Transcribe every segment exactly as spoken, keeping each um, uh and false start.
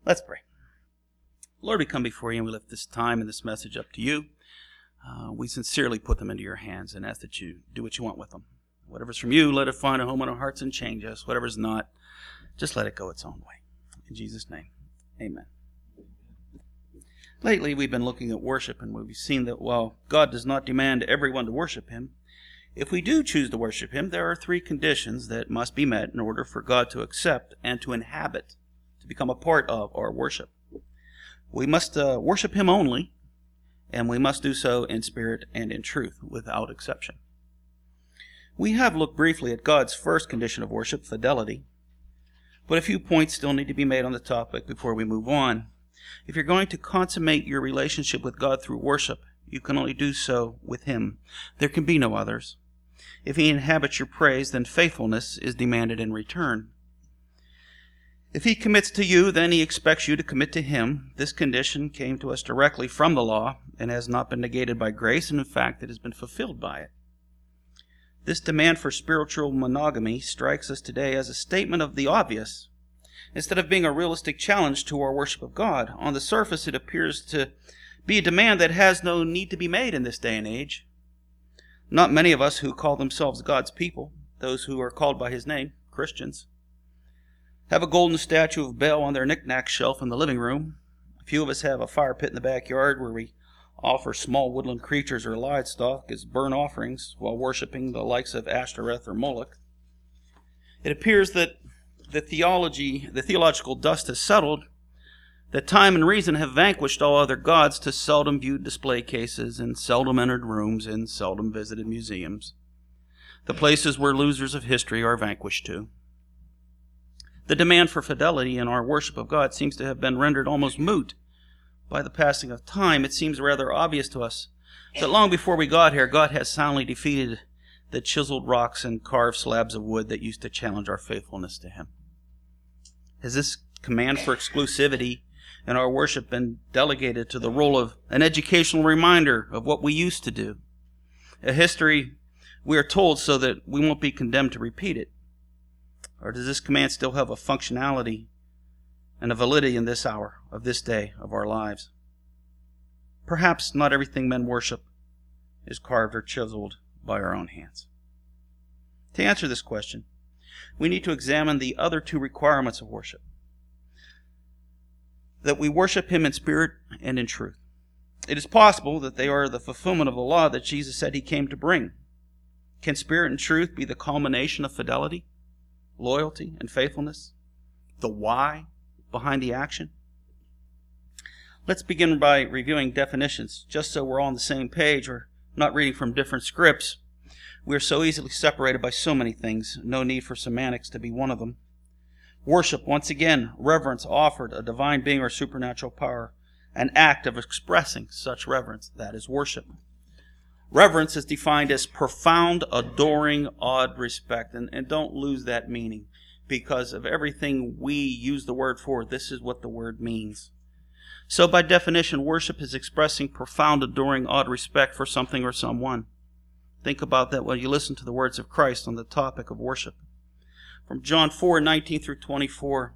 Let's pray. Lord, we come before you and we lift this time and this message up to you. Uh, we sincerely put them into your hands and ask that you do what you want with them. Whatever's from you, let it find a home in our hearts and change us. Whatever's not, just let it go its own way. In Jesus' name, amen. Lately, we've been looking at worship, and we've seen that while God does not demand everyone to worship him, if we do choose to worship him, there are three conditions that must be met in order for God to accept and to inhabit, to become a part of our worship. We must uh, worship him only, and we must do so in spirit and in truth, without exception. We have looked briefly at God's first condition of worship, fidelity, but a few points still need to be made on the topic before we move on. If you're going to consummate your relationship with God through worship, you can only do so with him. There can be no others. If he inhabits your praise, then faithfulness is demanded in return. If he commits to you, then he expects you to commit to him. This condition came to us directly from the law and has not been negated by grace, and in fact it has been fulfilled by it. This demand for spiritual monogamy strikes us today as a statement of the obvious, instead of being a realistic challenge to our worship of God. On the surface, it appears to be a demand that has no need to be made in this day and age. Not many of us who call themselves God's people, those who are called by his name, Christians, have a golden statue of Baal on their knick-knack shelf in the living room. A few of us have a fire pit in the backyard where we offer small woodland creatures or livestock as burnt offerings while worshiping the likes of Ashtoreth or Moloch. It appears that the theology, the theological dust has settled, that time and reason have vanquished all other gods to seldom viewed display cases and seldom entered rooms and seldom visited museums, the places where losers of history are vanquished to. The demand for fidelity in our worship of God seems to have been rendered almost moot by the passing of time. It seems rather obvious to us that long before we got here, God has soundly defeated the chiseled rocks and carved slabs of wood that used to challenge our faithfulness to him. Has this command for exclusivity in our worship been delegated to the role of an educational reminder of what we used to do, a history we are told so that we won't be condemned to repeat it? Or does this command still have a functionality and a validity in this hour of this day of our lives? Perhaps not everything men worship is carved or chiseled by our own hands. To answer this question, we need to examine the other two requirements of worship. That we worship him in spirit and in truth. It is possible that they are the fulfillment of the law that Jesus said he came to bring. Can spirit and truth be the culmination of fidelity, loyalty, and faithfulness? The why behind the action? Let's begin by reviewing definitions, just so we're all on the same page. We're not reading from different scripts. We are so easily separated by so many things. No need for semantics to be one of them. Worship, once again, reverence offered a divine being or supernatural power, an act of expressing such reverence. That is worship. Reverence is defined as profound, adoring, awed respect. And, and don't lose that meaning, because of everything we use the word for, this is what the word means. So by definition, worship is expressing profound, adoring, awed respect for something or someone. Think about that when you listen to the words of Christ on the topic of worship. From John four, nineteen through twenty-four.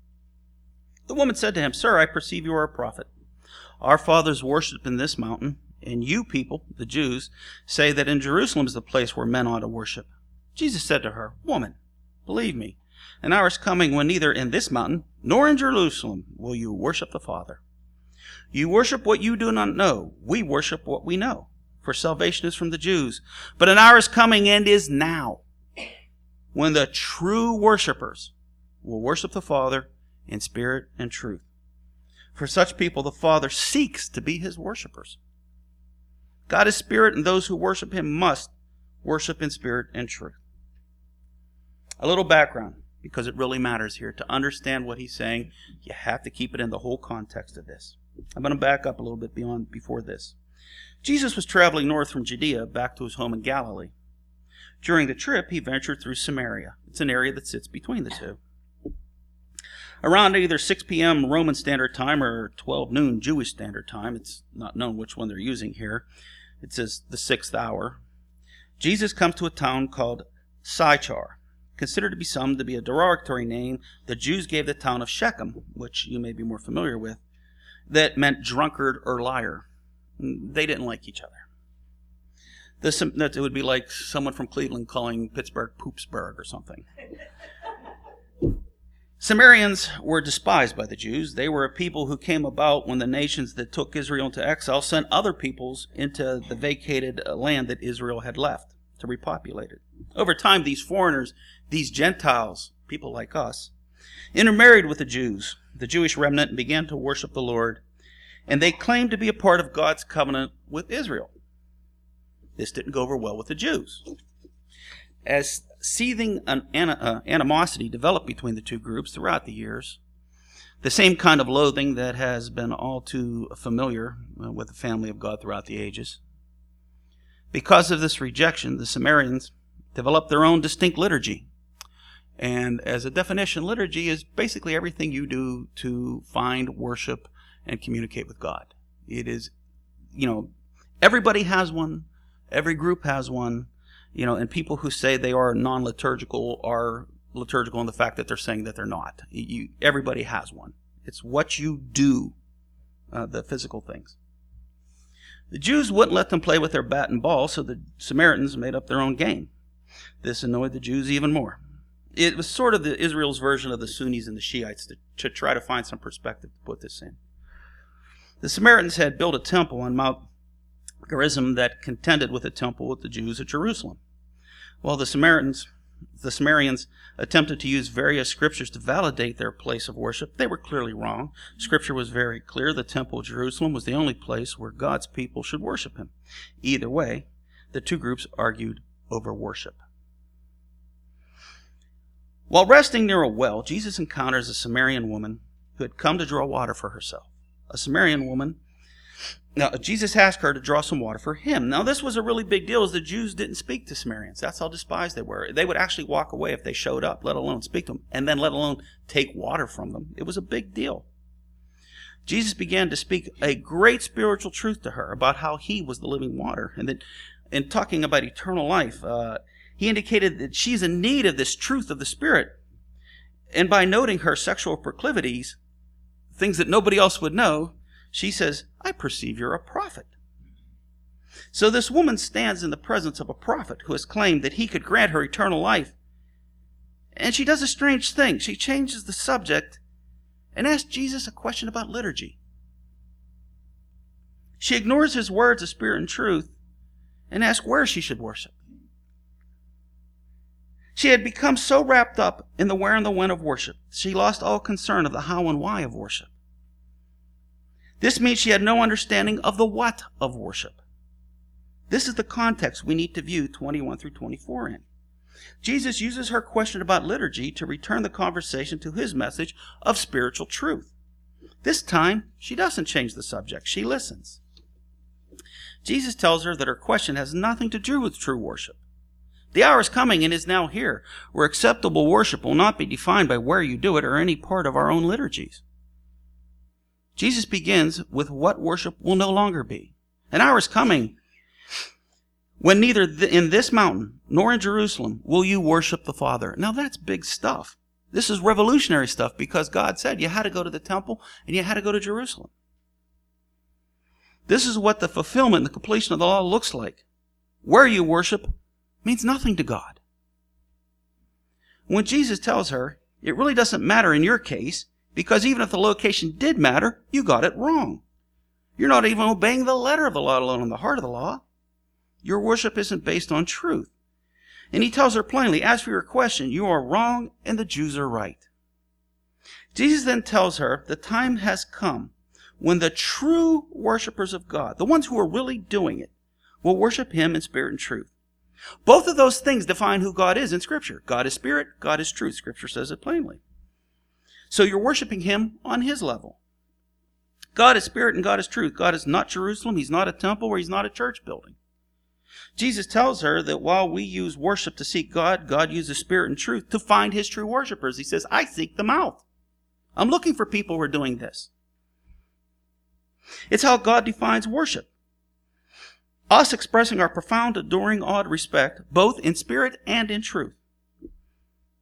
The woman said to him, "Sir, I perceive you are a prophet. Our fathers worshipped in this mountain, and you people, the Jews, say that in Jerusalem is the place where men ought to worship." Jesus said to her, "Woman, believe me, an hour is coming when neither in this mountain nor in Jerusalem will you worship the Father. You worship what you do not know. We worship what we know, for salvation is from the Jews. But an hour is coming and is now when the true worshipers will worship the Father in spirit and truth. For such people the Father seeks to be his worshipers. God is spirit, and those who worship him must worship in spirit and truth." A little background, because it really matters here. To understand what he's saying, you have to keep it in the whole context of this. I'm going to back up a little bit beyond before this. Jesus was traveling north from Judea back to his home in Galilee. During the trip, he ventured through Samaria. It's an area that sits between the two. Around either six p.m. Roman Standard Time or twelve noon Jewish Standard Time, it's not known which one they're using here, it says the sixth hour, Jesus comes to a town called Sychar, considered to be some to be a derogatory name, the Jews gave the town of Shechem, which you may be more familiar with, that meant drunkard or liar. They didn't like each other. This, it would be like someone from Cleveland calling Pittsburgh Poopsburg or something. Samaritans were despised by the Jews. They were a people who came about when the nations that took Israel into exile sent other peoples into the vacated land that Israel had left to repopulate it. Over time, these foreigners, these Gentiles, people like us, intermarried with the Jews, the Jewish remnant, and began to worship the Lord, and they claimed to be a part of God's covenant with Israel. This didn't go over well with the Jews. As seething an, an, uh, animosity developed between the two groups throughout the years, the same kind of loathing that has been all too familiar uh, with the family of God throughout the ages. Because of this rejection, the Samaritans developed their own distinct liturgy. And as a definition, liturgy is basically everything you do to find, worship, and communicate with God. It is, you know, everybody has one. Every group has one, you know, and people who say they are non-liturgical are liturgical in the fact that they're saying that they're not. You, everybody has one. It's what you do, uh, the physical things. The Jews wouldn't let them play with their bat and ball, so the Samaritans made up their own game. This annoyed the Jews even more. It was sort of the Israel's version of the Sunnis and the Shiites to, to try to find some perspective to put this in. The Samaritans had built a temple on Mount Gerizim that contended with the temple with the Jews at Jerusalem. While the Samaritans, the Samaritans attempted to use various scriptures to validate their place of worship, they were clearly wrong. Scripture was very clear. The temple of Jerusalem was the only place where God's people should worship him. Either way, the two groups argued over worship. While resting near a well, Jesus encounters a Samaritan woman who had come to draw water for herself. A Samaritan woman Now, Jesus asked her to draw some water for him. Now, this was a really big deal, as the Jews didn't speak to Samaritans. That's how despised they were. They would actually walk away if they showed up, let alone speak to them, and then let alone take water from them. It was a big deal. Jesus began to speak a great spiritual truth to her about how he was the living water, and that in talking about eternal life, uh, he indicated that she's in need of this truth of the Spirit. And by noting her sexual proclivities, things that nobody else would know, she says, I perceive you're a prophet. So this woman stands in the presence of a prophet who has claimed that he could grant her eternal life. And she does a strange thing. She changes the subject and asks Jesus a question about liturgy. She ignores his words of spirit and truth and asks where she should worship. She had become so wrapped up in the where and the when of worship, she lost all concern of the how and why of worship. This means she had no understanding of the what of worship. This is the context we need to view twenty-one through twenty-four in. Jesus uses her question about liturgy to return the conversation to his message of spiritual truth. This time, she doesn't change the subject. She listens. Jesus tells her that her question has nothing to do with true worship. The hour is coming and is now here, where acceptable worship will not be defined by where you do it or any part of our own liturgies. Jesus begins with what worship will no longer be. An hour is coming when neither in this mountain nor in Jerusalem will you worship the Father. Now that's big stuff. This is revolutionary stuff because God said you had to go to the temple and you had to go to Jerusalem. This is what the fulfillment and the completion of the law looks like. Where you worship means nothing to God. When Jesus tells her, it really doesn't matter in your case, because even if the location did matter, you got it wrong. You're not even obeying the letter of the law, let alone the heart of the law. Your worship isn't based on truth. And he tells her plainly, as for your question, you are wrong and the Jews are right. Jesus then tells her the time has come when the true worshipers of God, the ones who are really doing it, will worship him in spirit and truth. Both of those things define who God is in Scripture. God is spirit, God is truth. Scripture says it plainly. So you're worshiping him on his level. God is spirit and God is truth. God is not Jerusalem. He's not a temple or he's not a church building. Jesus tells her that while we use worship to seek God, God uses spirit and truth to find his true worshipers. He says, I seek them out. I'm looking for people who are doing this. It's how God defines worship. Us expressing our profound, adoring, awed respect, both in spirit and in truth.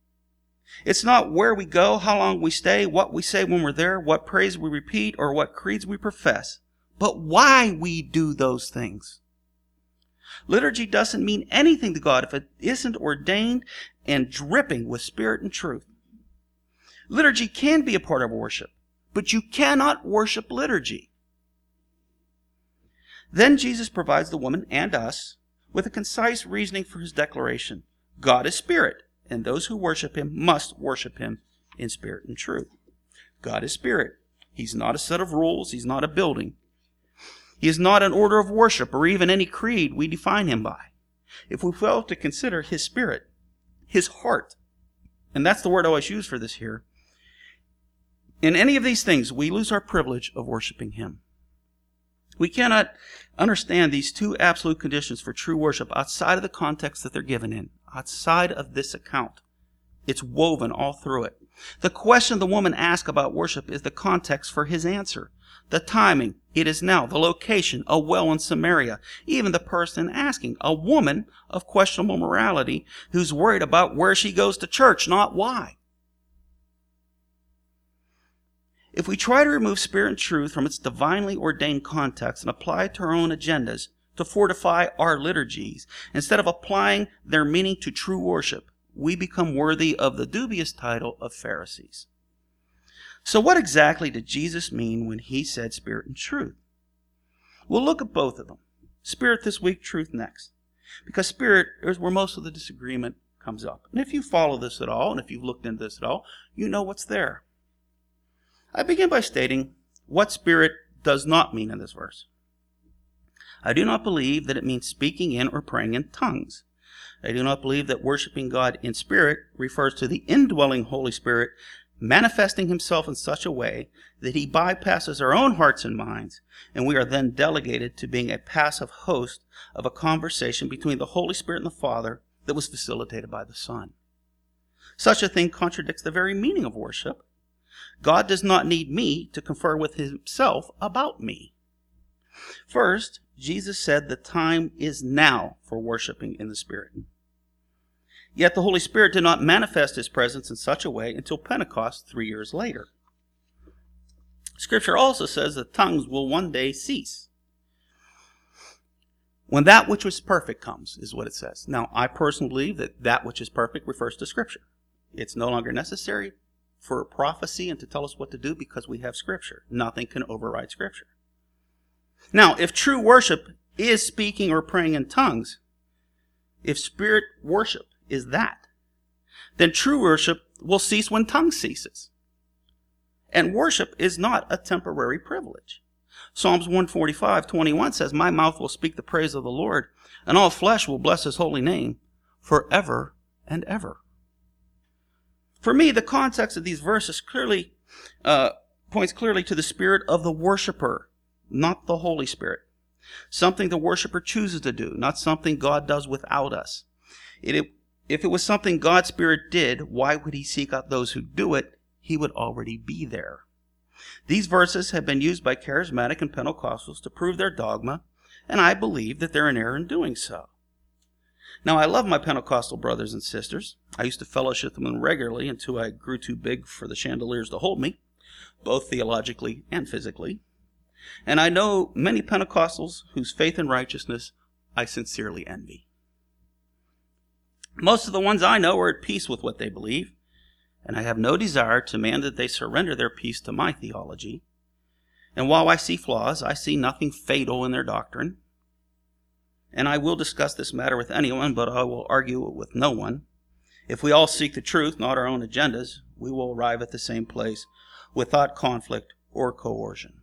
It's not where we go, how long we stay, what we say when we're there, what praise we repeat, or what creeds we profess, but why we do those things. Liturgy doesn't mean anything to God if it isn't ordained and dripping with spirit and truth. Liturgy can be a part of worship, but you cannot worship liturgy. Then Jesus provides the woman and us with a concise reasoning for his declaration. God is spirit, and those who worship him must worship him in spirit and truth. God is spirit. He's not a set of rules. He's not a building. He is not an order of worship or even any creed we define him by. If we fail to consider his spirit, his heart, and that's the word I always use for this here, in any of these things, we lose our privilege of worshiping him. We cannot understand these two absolute conditions for true worship outside of the context that they're given in, outside of this account. It's woven all through it. The question the woman asked about worship is the context for his answer. The timing, it is now. The location, a well in Samaria. Even the person asking, a woman of questionable morality who's worried about where she goes to church, not why. If we try to remove spirit and truth from its divinely ordained context and apply it to our own agendas to fortify our liturgies, instead of applying their meaning to true worship, we become worthy of the dubious title of Pharisees. So what exactly did Jesus mean when he said spirit and truth? We'll look at both of them. Spirit this week, truth next. Because spirit is where most of the disagreement comes up. And if you follow this at all, and if you've looked into this at all, you know what's there. I begin by stating what spirit does not mean in this verse. I do not believe that it means speaking in or praying in tongues. I do not believe that worshiping God in spirit refers to the indwelling Holy Spirit manifesting himself in such a way that he bypasses our own hearts and minds, and we are then delegated to being a passive host of a conversation between the Holy Spirit and the Father that was facilitated by the Son. Such a thing contradicts the very meaning of worship. God does not need me to confer with himself about me. First, Jesus said the time is now for worshiping in the Spirit. Yet the Holy Spirit did not manifest his presence in such a way until Pentecost three years later. Scripture also says that tongues will one day cease. When that which was perfect comes, is what it says. Now, I personally believe that that which is perfect refers to Scripture. It's no longer necessary for a prophecy and to tell us what to do because we have Scripture. Nothing can override Scripture. Now, if true worship is speaking or praying in tongues, if spirit worship is that, then true worship will cease when tongue ceases. And worship is not a temporary privilege. Psalms one forty-five, twenty-one says, "My mouth will speak the praise of the Lord, and all flesh will bless his holy name forever and ever." For me, the context of these verses clearly uh, points clearly to the spirit of the worshiper, not the Holy Spirit. Something the worshiper chooses to do, not something God does without us. It, it, if it was something God's Spirit did, why would he seek out those who do it? He would already be there. These verses have been used by charismatic and Pentecostals to prove their dogma, and I believe that they're in error in doing so. Now, I love my Pentecostal brothers and sisters. I used to fellowship with them regularly until I grew too big for the chandeliers to hold me, both theologically and physically. And I know many Pentecostals whose faith and righteousness I sincerely envy. Most of the ones I know are at peace with what they believe, and I have no desire to demand that they surrender their peace to my theology. And while I see flaws, I see nothing fatal in their doctrine. And I will discuss this matter with anyone, but I will argue it with no one. If we all seek the truth, not our own agendas, we will arrive at the same place without conflict or coercion.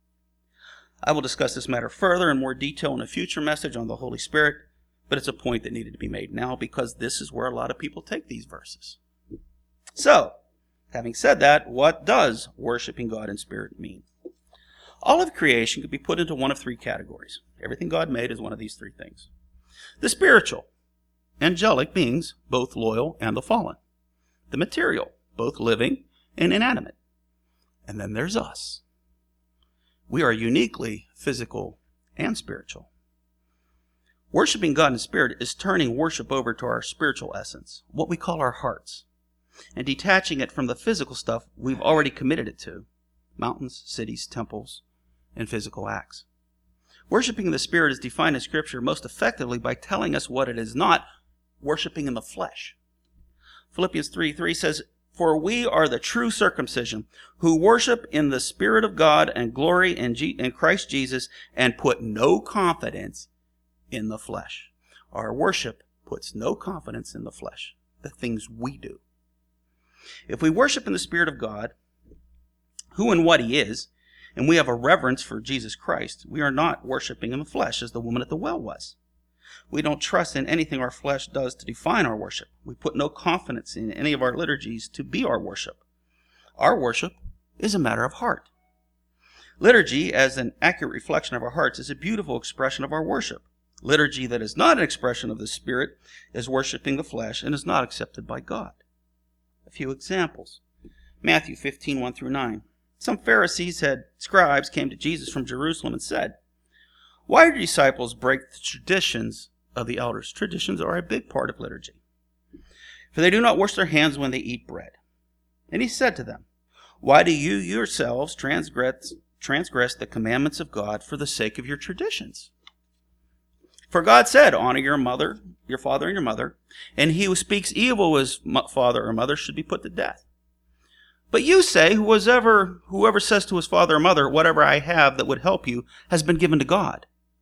I will discuss this matter further in more detail in a future message on the Holy Spirit, but it's a point that needed to be made now because this is where a lot of people take these verses. So, having said that, what does worshiping God in spirit mean? All of creation could be put into one of three categories. Everything God made is one of these three things. The spiritual, angelic beings, both loyal and the fallen. The material, both living and inanimate. And then there's us. We are uniquely physical and spiritual. Worshiping God in spirit is turning worship over to our spiritual essence, what we call our hearts. and detaching it from the physical stuff we've already committed it to: mountains, cities, temples, and physical acts. Worshiping the Spirit is defined in Scripture most effectively by telling us what it is not: worshiping in the flesh. Philippians three three says, "For we are the true circumcision, who worship in the Spirit of God and glory in, G- in Christ Jesus, and put no confidence in the flesh." Our worship puts no confidence in the flesh, the things we do. If we worship in the Spirit of God, who and what He is, and we have a reverence for Jesus Christ, we are not worshiping in the flesh as the woman at the well was. We don't trust in anything our flesh does to define our worship. We put no confidence in any of our liturgies to be our worship. Our worship is a matter of heart. Liturgy, as an accurate reflection of our hearts, is a beautiful expression of our worship. Liturgy that is not an expression of the Spirit is worshiping the flesh and is not accepted by God. A few examples. Matthew fifteen, one through nine. Some Pharisees had scribes came to Jesus from Jerusalem and said, "Why do your disciples break the traditions of the elders?" Traditions are a big part of liturgy. "For they do not wash their hands when they eat bread." And he said to them, "Why do you yourselves transgress, transgress the commandments of God for the sake of your traditions? For God said, 'Honor your mother, your father and your mother, and he who speaks evil of his father or mother should be put to death.' But you say, whoever, whoever says to his father or mother, 'Whatever I have that would help you has been given to God.'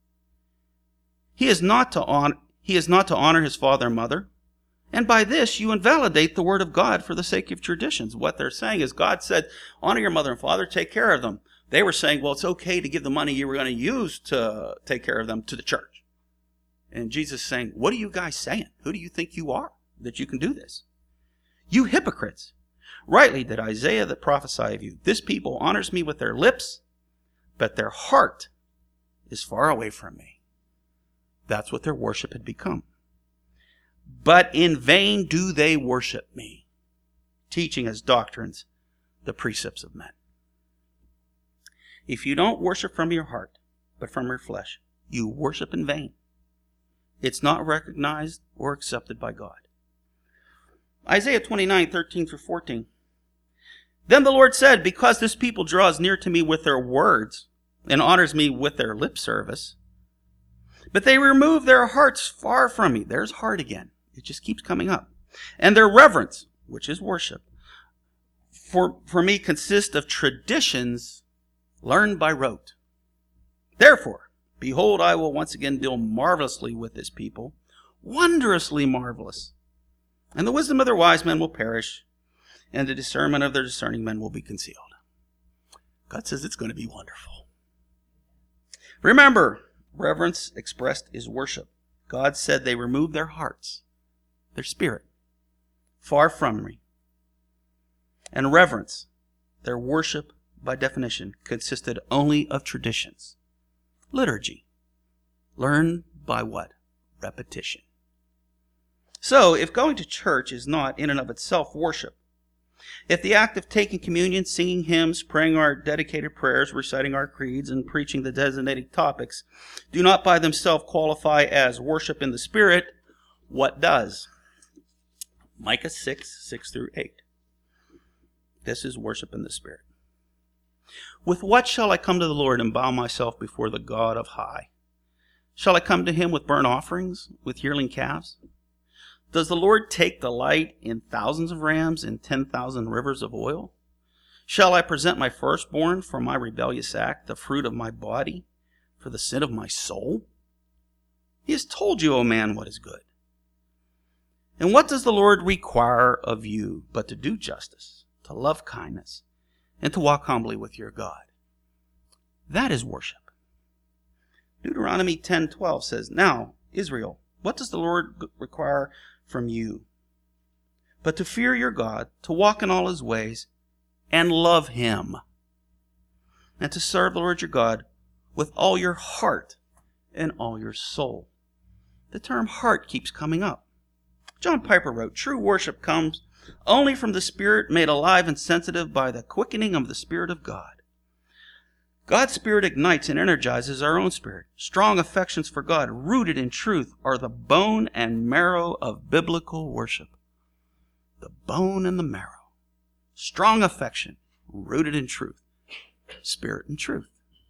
He is not to honor, he is not to honor his father and mother, and by this you invalidate the word of God for the sake of traditions." What they're saying is, God said, honor your mother and father, take care of them. They were saying, well, it's okay to give the money you were going to use to take care of them to the church. And Jesus is saying, what are you guys saying? Who do you think you are that you can do this? You hypocrites! Rightly did Isaiah that prophesy of you. This people honors me with their lips, but their heart is far away from me. That's what their worship had become. But in vain do they worship me, teaching as doctrines the precepts of men. If you don't worship from your heart, but from your flesh, you worship in vain. It's not recognized or accepted by God. Isaiah twenty-nine, thirteen through fourteen. Then the Lord said, because this people draws near to me with their words and honors me with their lip service, but they remove their hearts far from me. There's heart again. It just keeps coming up. And their reverence, which is worship, for, for me consists of traditions learned by rote. Therefore, behold, I will once again deal marvelously with this people, wondrously marvelous. And the wisdom of their wise men will perish, and the discernment of their discerning men will be concealed. God says it's going to be wonderful. Remember, reverence expressed is worship. God said they removed their hearts, their spirit, far from me. And reverence, their worship, by definition, consisted only of traditions. Liturgy. Learned by what? Repetition. So, if going to church is not in and of itself worship, if the act of taking communion, singing hymns, praying our dedicated prayers, reciting our creeds, and preaching the designated topics do not by themselves qualify as worship in the Spirit, what does? Micah six, six through eight. This is worship in the Spirit. With what shall I come to the Lord and bow myself before the God of high? Shall I come to him with burnt offerings, with yearling calves? Does the Lord take delight in thousands of rams and ten thousand rivers of oil? Shall I present my firstborn for my rebellious act, the fruit of my body, for the sin of my soul? He has told you, O man, what is good. And what does the Lord require of you but to do justice, to love kindness, and to walk humbly with your God? That is worship. Deuteronomy ten twelve says, Now, Israel, what does the Lord require from you but to fear your God, to walk in all his ways, and love him, and to serve the Lord your God with all your heart and all your soul? The term heart keeps coming up. John Piper wrote, True worship comes only from the Spirit made alive and sensitive by the quickening of the Spirit of God. God's Spirit ignites and energizes our own spirit. Strong affections for God, rooted in truth, are the bone and marrow of biblical worship. the bone and the marrow. Strong affection, rooted in truth. Spirit and truth.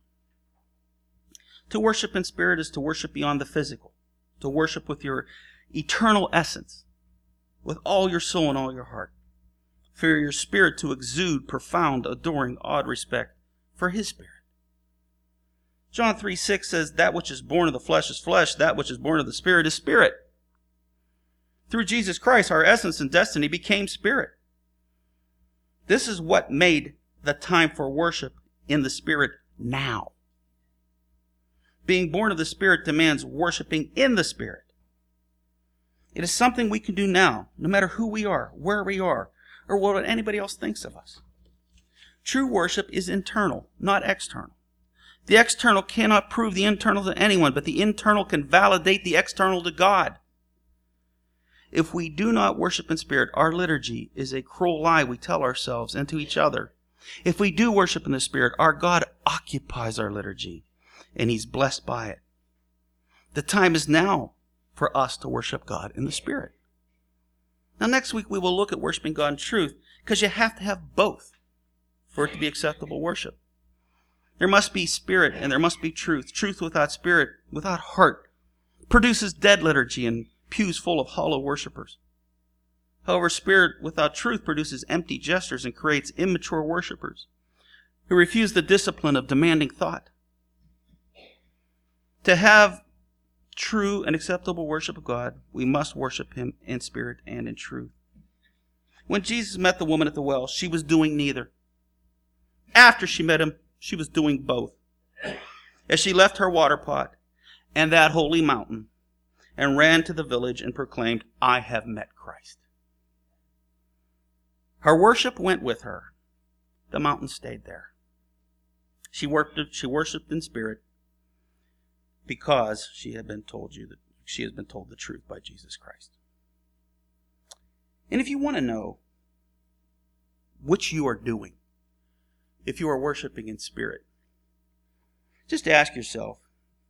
To worship in spirit is to worship beyond the physical. To worship with your eternal essence, with all your soul and all your heart. For your spirit to exude profound, adoring, awed respect for His Spirit. John three six says, that which is born of the flesh is flesh, that which is born of the Spirit is spirit. Through Jesus Christ, our essence and destiny became spirit. This is what made the time for worship in the Spirit now. Being born of the Spirit demands worshiping in the Spirit. It is something we can do now, no matter who we are, where we are, or what anybody else thinks of us. True worship is internal, not external. The external cannot prove the internal to anyone, but the internal can validate the external to God. If we do not worship in spirit, our liturgy is a cruel lie we tell ourselves and to each other. If we do worship in the Spirit, our God occupies our liturgy, and He's blessed by it. The time is now for us to worship God in the Spirit. Now next week we will look at worshiping God in truth, because you have to have both for it to be acceptable worship. There must be spirit and there must be truth. Truth without spirit, without heart, produces dead liturgy and pews full of hollow worshipers. However, spirit without truth produces empty gestures and creates immature worshipers who refuse the discipline of demanding thought. To have true and acceptable worship of God, we must worship Him in spirit and in truth. When Jesus met the woman at the well, she was doing neither. After she met Him, she was doing both. As she left her water pot and that holy mountain and ran to the village and proclaimed, I have met Christ. Her worship went with her. The mountain stayed there. She worshiped, she worshiped in spirit because she had been told you that she has been told the truth by Jesus Christ. And if you want to know which you are doing, if you are worshiping in spirit, just ask yourself,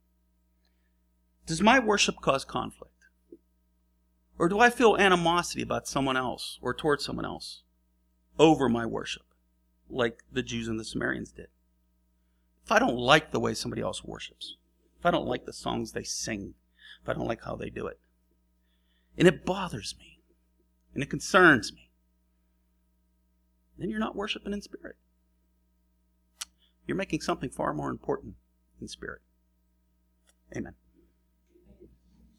does my worship cause conflict? Or do I feel animosity about someone else or towards someone else over my worship, like the Jews and the Samaritans did? If I don't like the way somebody else worships, if I don't like the songs they sing, if I don't like how they do it, and it bothers me, and it concerns me, then you're not worshiping in spirit. You're making something far more important in spirit. Amen.